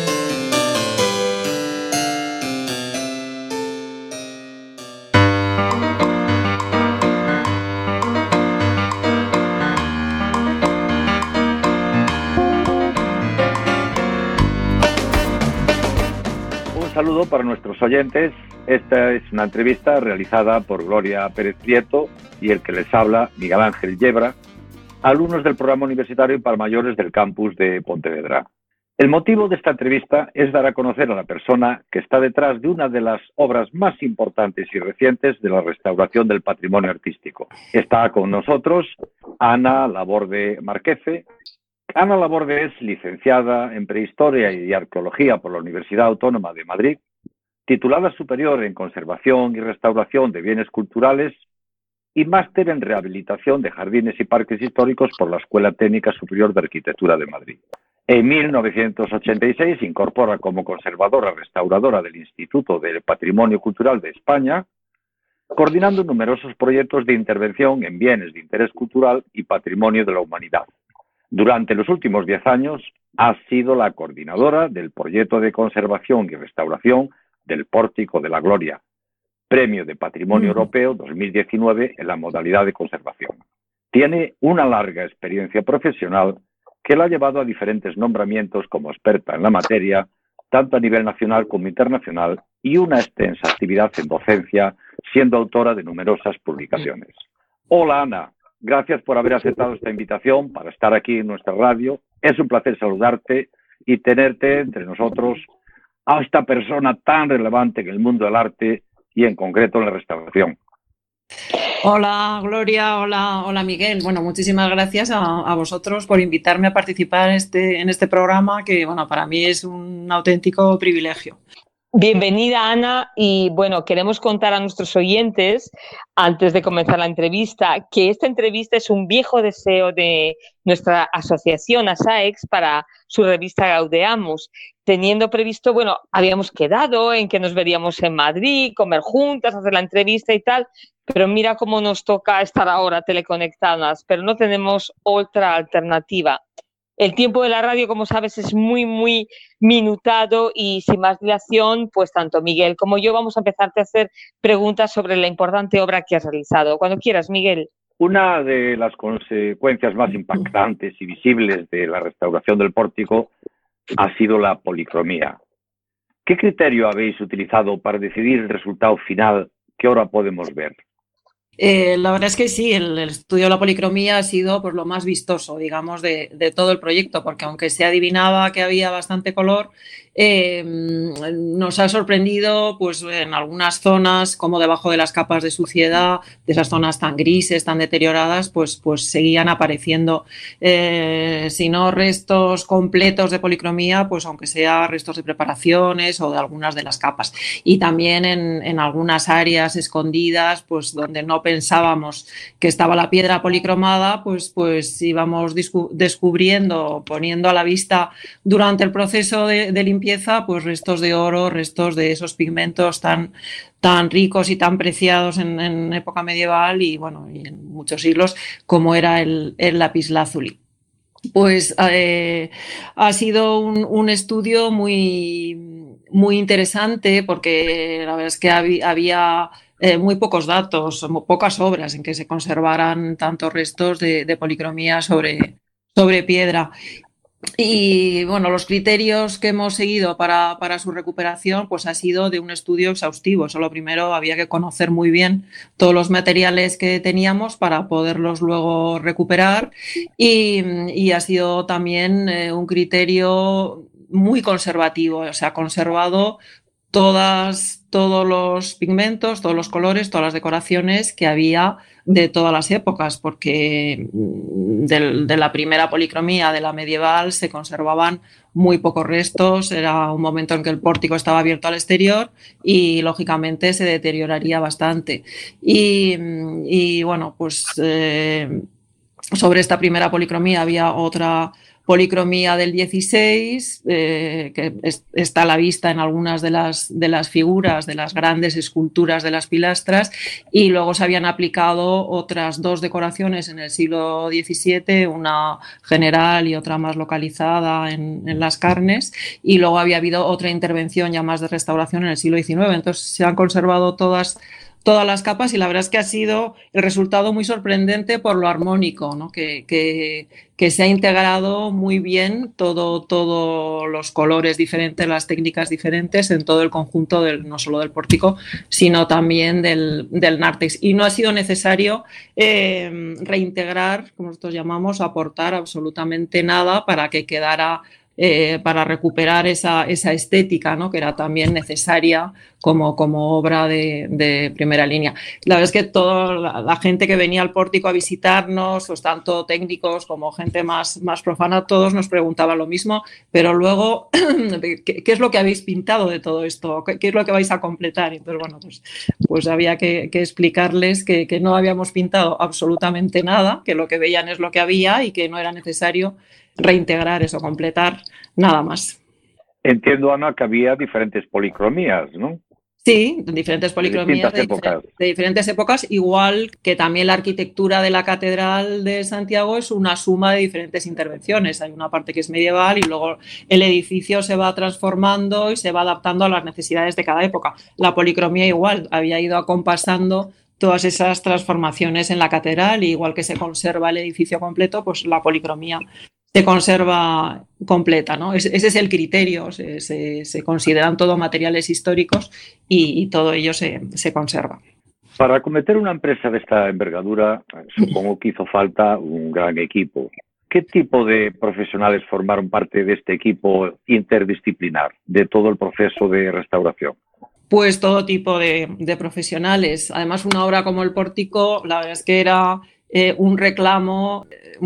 Saludo para nuestros oyentes. Esta es una entrevista realizada por Gloria Pérez Prieto y el que les habla, Miguel Ángel Yebra, alumnos del programa universitario para mayores del campus de Pontevedra. El motivo de esta entrevista es dar a conocer a la persona que está detrás de una de las obras más importantes y recientes de la restauración del patrimonio artístico. Está con nosotros Ana Laborde Marquese. Ana Laborde es licenciada en Prehistoria y Arqueología por la Universidad Autónoma de Madrid, titulada superior en Conservación y Restauración de Bienes Culturales y máster en Rehabilitación de Jardines y Parques Históricos por la Escuela Técnica Superior de Arquitectura de Madrid. En 1986 se incorpora como conservadora restauradora del Instituto del Patrimonio Cultural de España, coordinando numerosos proyectos de intervención en bienes de interés cultural y patrimonio de la humanidad. Durante los últimos 10 años ha sido la coordinadora del proyecto de conservación y restauración del Pórtico de la Gloria, Premio de Patrimonio Europeo 2019 en la modalidad de conservación. Tiene una larga experiencia profesional que la ha llevado a diferentes nombramientos como experta en la materia, tanto a nivel nacional como internacional, y una extensa actividad en docencia, siendo autora de numerosas publicaciones. Hola, Ana. Gracias por haber aceptado esta invitación para estar aquí en nuestra radio. Es un placer saludarte y tenerte entre nosotros a esta persona tan relevante en el mundo del arte y en concreto en la restauración. Hola Gloria, hola Miguel. Bueno, muchísimas gracias a vosotros por invitarme a participar en este programa que, bueno, para mí es un auténtico privilegio. Bienvenida, Ana, y bueno, queremos contar a nuestros oyentes, antes de comenzar la entrevista, que esta entrevista es un viejo deseo de nuestra asociación ASAEX para su revista Gaudeamus, teniendo previsto, bueno, habíamos quedado en que nos veríamos en Madrid, comer juntas, hacer la entrevista y tal, pero mira cómo nos toca estar ahora teleconectadas, pero no tenemos otra alternativa. El tiempo de la radio, como sabes, es muy, muy minutado y sin más dilación, pues tanto Miguel como yo vamos a empezarte a hacer preguntas sobre la importante obra que has realizado. Cuando quieras, Miguel. Una de las consecuencias más impactantes y visibles de la restauración del pórtico ha sido la policromía. ¿Qué criterio habéis utilizado para decidir el resultado final que ahora podemos ver? La verdad es que sí, el estudio de la policromía ha sido pues, lo más vistoso, digamos, de todo el proyecto, porque aunque se adivinaba que había bastante color, nos ha sorprendido pues, en algunas zonas, como debajo de las capas de suciedad, de esas zonas tan grises, tan deterioradas, pues seguían apareciendo, si no restos completos de policromía, pues aunque sea restos de preparaciones o de algunas de las capas. Y también en algunas áreas escondidas, pues donde no pensábamos que estaba la piedra policromada, pues íbamos descubriendo, poniendo a la vista durante el proceso de limpieza, pues restos de oro, restos de esos pigmentos tan ricos y tan preciados en época medieval y bueno, y en muchos siglos, como era el lapislázuli. Pues ha sido un estudio muy, muy interesante porque la verdad es que había muy pocos datos, pocas obras en que se conservaran tantos restos de policromía sobre piedra. Y bueno, los criterios que hemos seguido para su recuperación pues ha sido de un estudio exhaustivo. Solo primero había que conocer muy bien todos los materiales que teníamos para poderlos luego recuperar y ha sido también un criterio muy conservativo, o sea, conservado todos los pigmentos, todos los colores, todas las decoraciones que había de todas las épocas, porque de la primera policromía, de la medieval, se conservaban muy pocos restos. Era un momento en que el pórtico estaba abierto al exterior y lógicamente se deterioraría bastante. Y bueno, pues sobre esta primera policromía había otra policromía del 16, que está a la vista en algunas de las figuras, de las grandes esculturas de las pilastras, y luego se habían aplicado otras 2 decoraciones en el siglo XVII, una general y otra más localizada en las carnes, y luego había habido otra intervención ya más de restauración en el siglo XIX. Entonces se han conservado todas las capas y la verdad es que ha sido el resultado muy sorprendente por lo armónico, ¿no? Que se ha integrado muy bien todos los colores diferentes, las técnicas diferentes en todo el conjunto no solo del pórtico, sino también del nártex. Y no ha sido necesario reintegrar, como nosotros llamamos, aportar absolutamente nada para que quedara para recuperar esa estética, ¿no? Que era también necesaria como obra de primera línea. La verdad es que toda la gente que venía al pórtico a visitarnos, pues tanto técnicos como gente más profana, todos nos preguntaban lo mismo, pero luego, ¿qué es lo que habéis pintado de todo esto? ¿Qué es lo que vais a completar? Entonces, bueno, pues había que explicarles que no habíamos pintado absolutamente nada, que lo que veían es lo que había y que no era necesario reintegrar eso, completar nada más. Entiendo, Ana, que había diferentes policromías, ¿no? Sí, diferentes policromías de diferentes épocas, igual que también la arquitectura de la Catedral de Santiago es una suma de diferentes intervenciones. Hay una parte que es medieval y luego el edificio se va transformando y se va adaptando a las necesidades de cada época. La policromía igual, había ido acompasando todas esas transformaciones en la catedral, y igual que se conserva el edificio completo, pues la policromía se conserva completa, ¿no? Ese es el criterio, se consideran todo materiales históricos y todo ello se conserva. Para acometer una empresa de esta envergadura, supongo que hizo falta un gran equipo. ¿Qué tipo de profesionales formaron parte de este equipo interdisciplinar de todo el proceso de restauración? Pues todo tipo de profesionales. Además, una obra como el pórtico, la verdad es que era un reclamo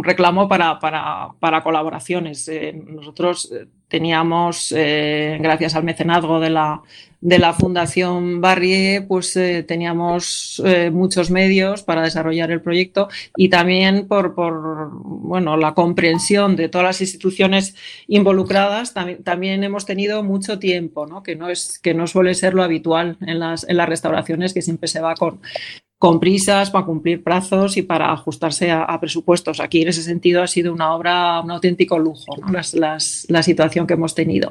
para colaboraciones. Nosotros teníamos, gracias al mecenazgo de la Fundación Barrié, pues teníamos muchos medios para desarrollar el proyecto, y también por la comprensión de todas las instituciones involucradas, también hemos tenido mucho tiempo, ¿no? Que no suele ser lo habitual en las restauraciones, que siempre se va con prisas para cumplir plazos y para ajustarse a presupuestos. Aquí, en ese sentido, ha sido una obra, un auténtico lujo, ¿no? La situación que hemos tenido.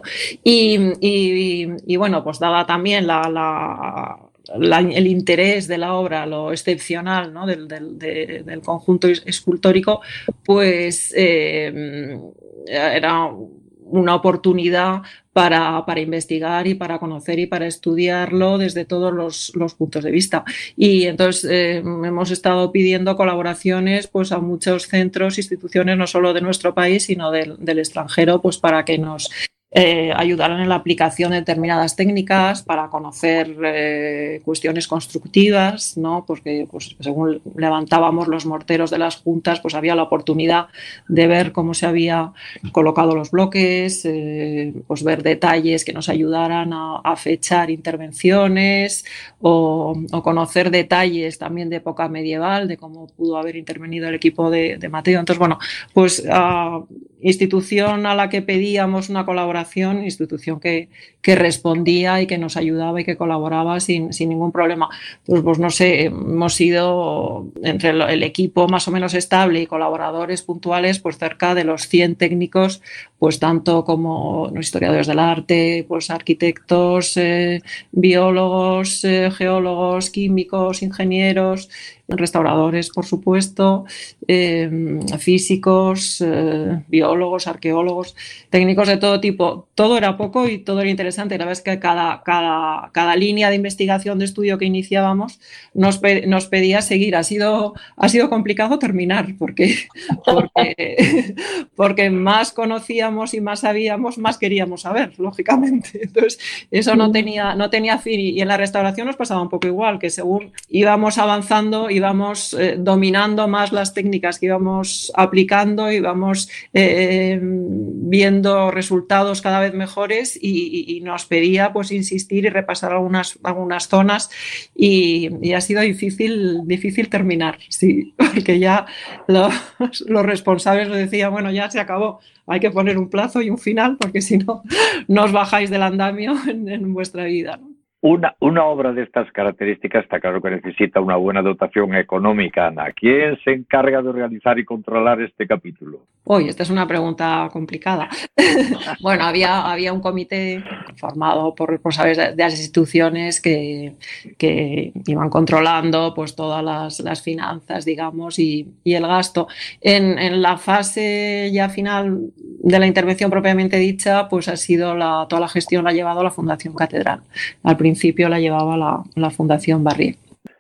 Y bueno, pues dada también el interés de la obra, lo excepcional, ¿no? del conjunto escultórico, pues era una oportunidad para investigar y para conocer y para estudiarlo desde todos los puntos de vista. Y entonces hemos estado pidiendo colaboraciones pues a muchos centros, instituciones, no solo de nuestro país, sino del extranjero, pues para que nos ayudaran en la aplicación de determinadas técnicas, para conocer cuestiones constructivas, ¿no? Porque pues, según levantábamos los morteros de las juntas, pues había la oportunidad de ver cómo se había colocado los bloques, pues ver detalles que nos ayudaran a fechar intervenciones o conocer detalles también de época medieval, de cómo pudo haber intervenido el equipo de Mateo. Entonces, bueno, pues institución a la que pedíamos una colaboración, institución que respondía y que nos ayudaba y que colaboraba sin ningún problema. Pues no sé, hemos sido entre el equipo más o menos estable y colaboradores puntuales, pues cerca de los 100 técnicos, pues tanto como historiadores del arte, pues arquitectos, biólogos, geólogos, químicos, ingenieros, restauradores, por supuesto, físicos, biólogos, arqueólogos, técnicos de todo tipo. Todo era poco y todo era interesante. La verdad es que cada línea de investigación, de estudio que iniciábamos nos pedía seguir. Ha sido complicado terminar porque más conocíamos y más sabíamos, más queríamos saber, lógicamente. Entonces, eso no tenía fin. Y en la restauración nos pasaba un poco igual, que según íbamos avanzando, íbamos dominando más las técnicas que íbamos aplicando, íbamos viendo resultados cada vez mejores y nos pedía pues insistir y repasar algunas zonas y ha sido difícil terminar, sí, porque ya los responsables nos decían, bueno, ya se acabó, hay que poner un plazo y un final porque si no, no os bajáis del andamio en vuestra vida, ¿no? Una obra de estas características está claro que necesita una buena dotación económica, Ana. ¿Quién se encarga de organizar y controlar este capítulo? Uy, esta es una pregunta complicada. Bueno, había un comité formado por responsables de las instituciones que iban controlando pues todas las finanzas, digamos, y el gasto. En la fase ya final de la intervención propiamente dicha, pues ha sido toda la gestión la ha llevado la Fundación Catedral. Al principio la llevaba la Fundación Barrié.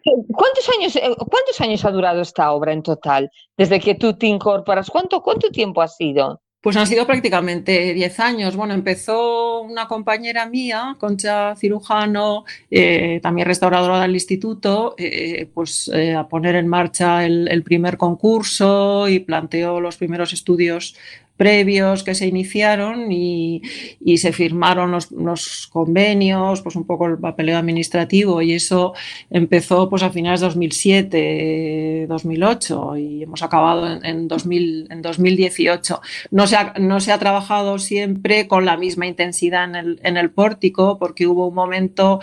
¿Cuántos años ha durado esta obra en total? Desde que tú te incorporas, ¿cuánto tiempo ha sido? Pues han sido prácticamente 10 años. Bueno, empezó una compañera mía, Concha Cirujano, también restauradora del instituto, a poner en marcha el primer concurso y planteó los primeros estudios previos que se iniciaron y se firmaron los convenios, pues un poco el papeleo administrativo, y eso empezó pues a finales de 2007, 2008 y hemos acabado en 2018. No se ha trabajado siempre con la misma intensidad en el pórtico porque hubo un momento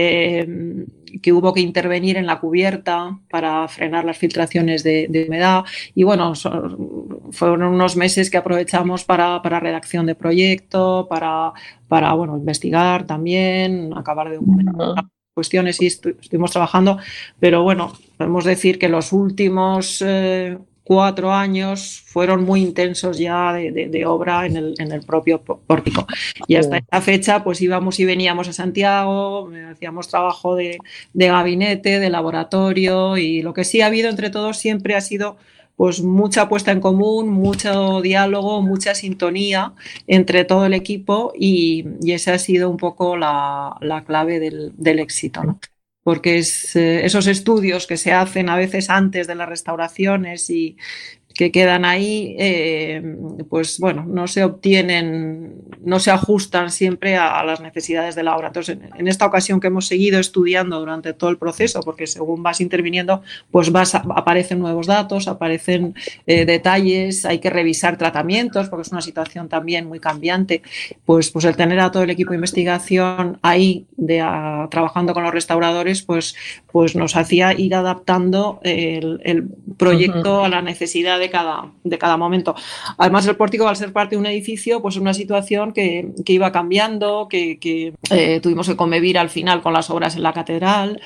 que hubo que intervenir en la cubierta para frenar las filtraciones de humedad y bueno, fueron unos meses que aprovechamos para redacción de proyecto, para investigar también, acabar de documentar cuestiones y estuvimos trabajando, pero bueno, podemos decir que los últimos 4 años fueron muy intensos ya de obra en el propio pórtico. Y hasta esta fecha pues íbamos y veníamos a Santiago, hacíamos trabajo de gabinete, de laboratorio y lo que sí ha habido entre todos siempre ha sido pues mucha puesta en común, mucho diálogo, mucha sintonía entre todo el equipo y esa ha sido un poco la clave del éxito, ¿no? Porque esos estudios que se hacen a veces antes de las restauraciones y que quedan ahí, pues bueno, no se obtienen, no se ajustan siempre a las necesidades de la obra. Entonces, en esta ocasión que hemos seguido estudiando durante todo el proceso, porque según vas interviniendo, pues aparecen nuevos datos, aparecen detalles, hay que revisar tratamientos, porque es una situación también muy cambiante, pues el tener a todo el equipo de investigación ahí trabajando con los restauradores, pues nos hacía ir adaptando el proyecto a la necesidad de cada momento. Además, el pórtico, al ser parte de un edificio, pues es una situación que iba cambiando, que tuvimos que convivir al final con las obras en la catedral,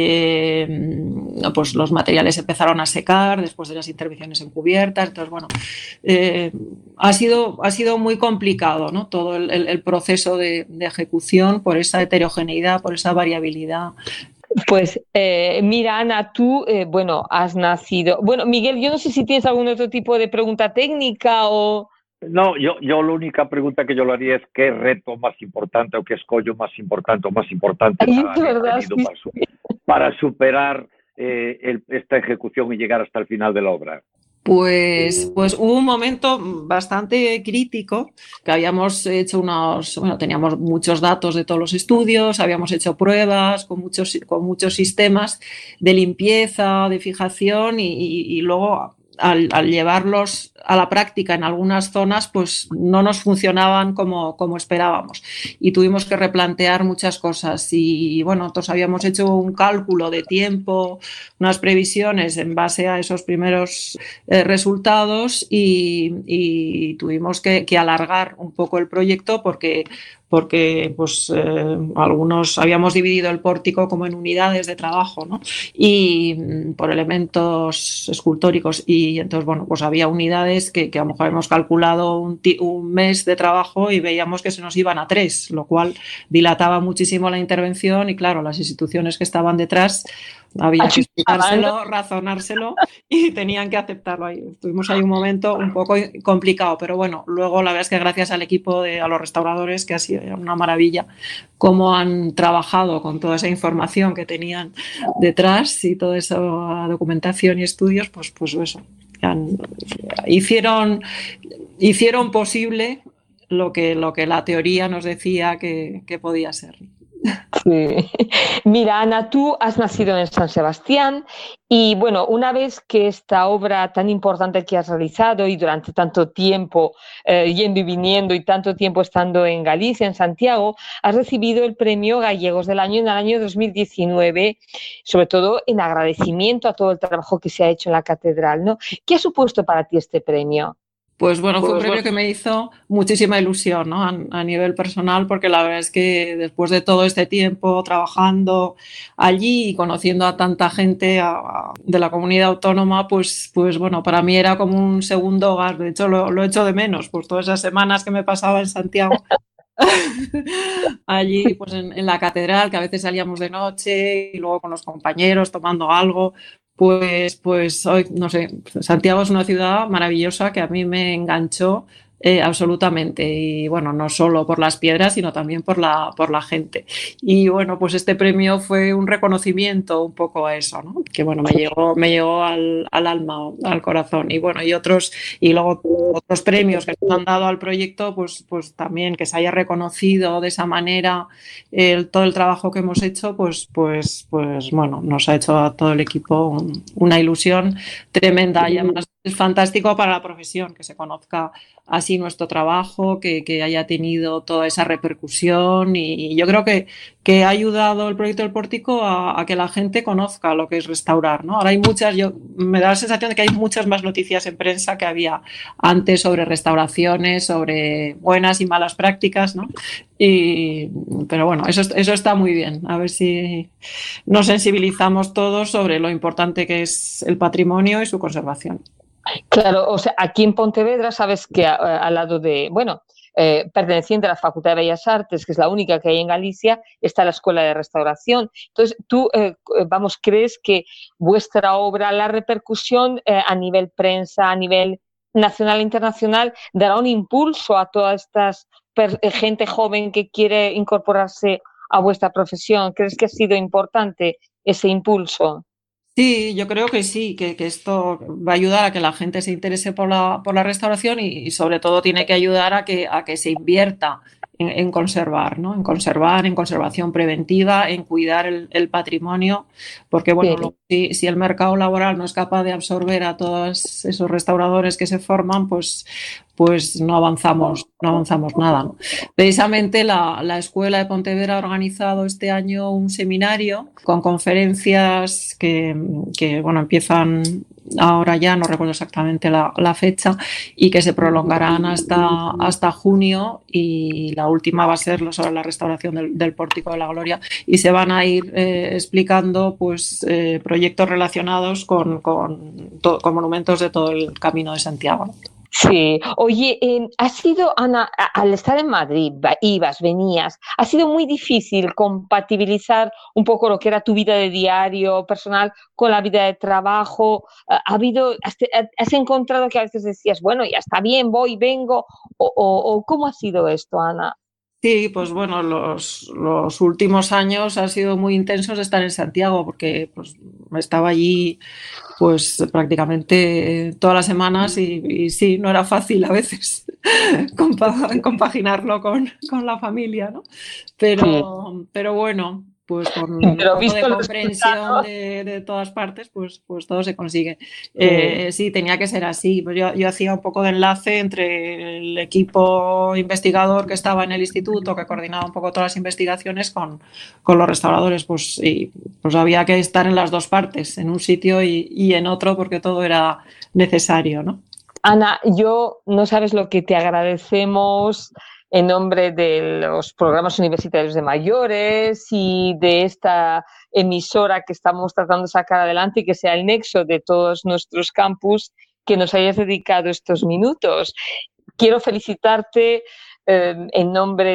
pues los materiales empezaron a secar después de las intervenciones encubiertas, entonces bueno, ha sido muy complicado, ¿no? Todo el proceso de ejecución por esa heterogeneidad, por esa variabilidad. Pues mira, Ana, tú, has nacido... Bueno, Miguel, yo no sé si tienes algún otro tipo de pregunta técnica o... No, yo la única pregunta que yo le haría es qué reto más importante o qué escollo más importante para superar esta ejecución y llegar hasta el final de la obra. Pues hubo un momento bastante crítico que habíamos hecho teníamos muchos datos de todos los estudios, habíamos hecho pruebas con muchos sistemas de limpieza, de fijación y luego al llevarlos a la práctica en algunas zonas pues no nos funcionaban como esperábamos y tuvimos que replantear muchas cosas y bueno, nosotros habíamos hecho un cálculo de tiempo, unas previsiones en base a esos primeros resultados y tuvimos que alargar un poco el proyecto porque porque pues algunos habíamos dividido el pórtico como en unidades de trabajo, ¿no? Y por elementos escultóricos, y entonces bueno, pues había unidades que a lo mejor hemos calculado un mes de trabajo y veíamos que se nos iban a 3, lo cual dilataba muchísimo la intervención, y claro, las instituciones que estaban detrás había que explicárselo, razonárselo, y tenían que aceptarlo. Tuvimos ahí un momento un poco complicado, pero bueno, luego la verdad es que gracias al equipo, a los restauradores, que ha sido una maravilla cómo han trabajado con toda esa información que tenían detrás y toda esa documentación y estudios, pues eso, hicieron posible lo que la teoría nos decía que podía ser. Sí. Mira, Ana, tú has nacido en San Sebastián y bueno, una vez que esta obra tan importante que has realizado y durante tanto tiempo yendo y viniendo y tanto tiempo estando en Galicia, en Santiago, has recibido el Premio Gallegos del Año en el año 2019, sobre todo en agradecimiento a todo el trabajo que se ha hecho en la catedral, ¿no? ¿Qué ha supuesto para ti este premio? Pues bueno, fue un premio que me hizo muchísima ilusión, ¿no? A nivel personal, porque la verdad es que después de todo este tiempo trabajando allí y conociendo a tanta gente de la comunidad autónoma, pues bueno, para mí era como un segundo hogar. De hecho, lo echo de menos, pues todas esas semanas que me pasaba en Santiago. Allí pues en la catedral, que a veces salíamos de noche y luego con los compañeros tomando algo. Pues hoy, no sé, Santiago es una ciudad maravillosa que a mí me enganchó absolutamente, y bueno, no solo por las piedras, sino también por la gente. Y bueno, pues este premio fue un reconocimiento un poco a eso, ¿no? Que bueno, me llegó al alma, al corazón. Y bueno, y luego otros premios que se han dado al proyecto, pues también que se haya reconocido de esa manera todo el trabajo que hemos hecho, pues bueno, nos ha hecho a todo el equipo una ilusión tremenda, y además es fantástico para la profesión que se conozca así nuestro trabajo, que haya tenido toda esa repercusión, y yo creo que ha ayudado el proyecto del pórtico a que la gente conozca lo que es restaurar, ¿no? Ahora hay me da la sensación de que hay muchas más noticias en prensa que había antes sobre restauraciones, sobre buenas y malas prácticas, ¿no? Pero bueno, eso está muy bien. A ver si nos sensibilizamos todos sobre lo importante que es el patrimonio y su conservación. Claro, o sea, aquí en Pontevedra sabes que al lado de, bueno, perteneciente a la Facultad de Bellas Artes, que es la única que hay en Galicia, está la Escuela de Restauración. Entonces, tú, ¿crees que vuestra obra, la repercusión a nivel prensa, a nivel nacional e internacional, dará un impulso a toda esta gente joven que quiere incorporarse a vuestra profesión? ¿Crees que ha sido importante ese impulso? Sí, yo creo que sí, que esto va a ayudar a que la gente se interese por la restauración, y sobre todo tiene que ayudar a que se invierta en conservar, ¿no? En conservación preventiva, en cuidar el patrimonio, porque bueno, si el mercado laboral no es capaz de absorber a todos esos restauradores que se forman, pues no avanzamos nada, ¿no? Precisamente la Escuela de Pontevedra ha organizado este año un seminario con conferencias que bueno, empiezan ahora, ya no recuerdo exactamente la fecha, y que se prolongarán hasta junio, y la última va a ser sobre la restauración del Pórtico de la Gloria, y se van a ir explicando pues proyectos relacionados con monumentos de todo el Camino de Santiago, ¿no? Sí. Oye, ha sido, Ana, al estar en Madrid, ibas, venías, ha sido muy difícil compatibilizar un poco lo que era tu vida de diario, personal, con la vida de trabajo. ¿Has encontrado que a veces decías, bueno, ya está bien, voy, vengo? ¿O cómo ha sido esto, Ana? Sí, pues bueno, los últimos años han sido muy intensos de estar en Santiago, porque pues estaba allí pues prácticamente todas las semanas, y sí, no era fácil a veces compaginarlo con la familia, ¿no? Pero bueno, pues con un poco de comprensión de todas partes, pues todo se consigue. Sí, tenía que ser así. Yo hacía un poco de enlace entre el equipo investigador que estaba en el instituto, que coordinaba un poco todas las investigaciones, con los restauradores, pues había que estar en las dos partes, en un sitio y en otro, porque todo era necesario, ¿no? Ana, no sabes lo que te agradecemos en nombre de los programas universitarios de mayores y de esta emisora que estamos tratando de sacar adelante y que sea el nexo de todos nuestros campus, que nos hayas dedicado estos minutos. Quiero felicitarte en nombre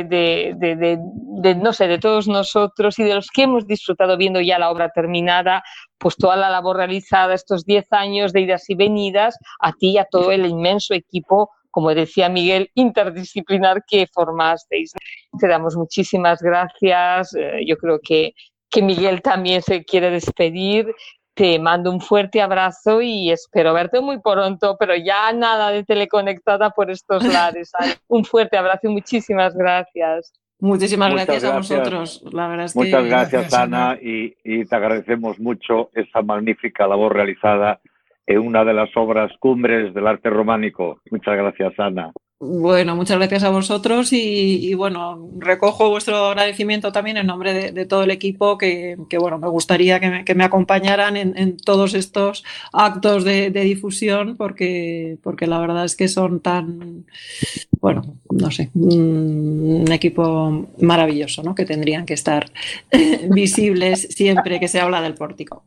de todos nosotros y de los que hemos disfrutado viendo ya la obra terminada, pues toda la labor realizada estos 10 años de idas y venidas, a ti y a todo el inmenso equipo, como decía Miguel, interdisciplinar que formasteis. Te damos muchísimas gracias. Yo creo que Miguel también se quiere despedir. Te mando un fuerte abrazo y espero verte muy pronto, pero ya nada de teleconectada por estos lares. Un fuerte abrazo y muchísimas gracias. Muchísimas gracias a vosotros. La verdad es que muchas gracias, Ana, y te agradecemos mucho esa magnífica labor realizada en una de las obras cumbres del arte románico. Muchas gracias, Ana. Bueno, muchas gracias a vosotros y bueno, recojo vuestro agradecimiento también en nombre de todo el equipo que bueno, me gustaría que me acompañaran en todos estos actos de difusión porque la verdad es que son tan, bueno, no sé, un equipo maravilloso, ¿no? Que tendrían que estar visibles siempre que se habla del Pórtico.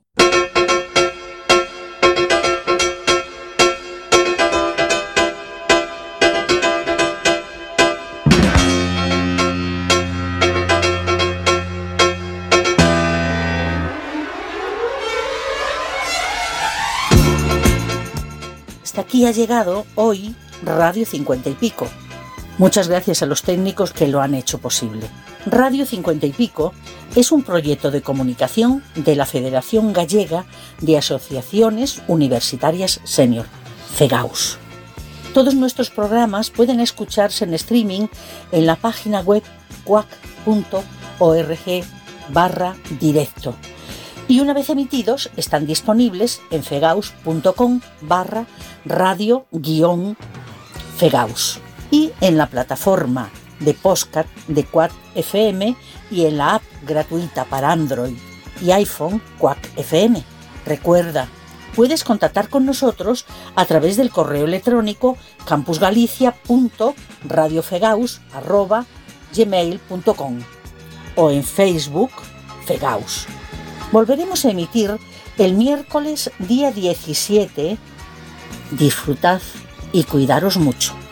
Hasta aquí ha llegado hoy Radio 50 y Pico. Muchas gracias a los técnicos que lo han hecho posible. Radio 50 y Pico es un proyecto de comunicación de la Federación Gallega de Asociaciones Universitarias Senior, FEGAUS. Todos nuestros programas pueden escucharse en streaming en la página web cuac.org/directo. Y una vez emitidos, están disponibles en fegaus.com/radio-fegaus y en la plataforma de podcast de Quack FM y en la app gratuita para Android y iPhone Quack FM. Recuerda, puedes contactar con nosotros a través del correo electrónico campusgalicia.radiofegaus@gmail.com o en Facebook Fegaus. Volveremos a emitir el miércoles día 17. Disfrutad y cuidaros mucho.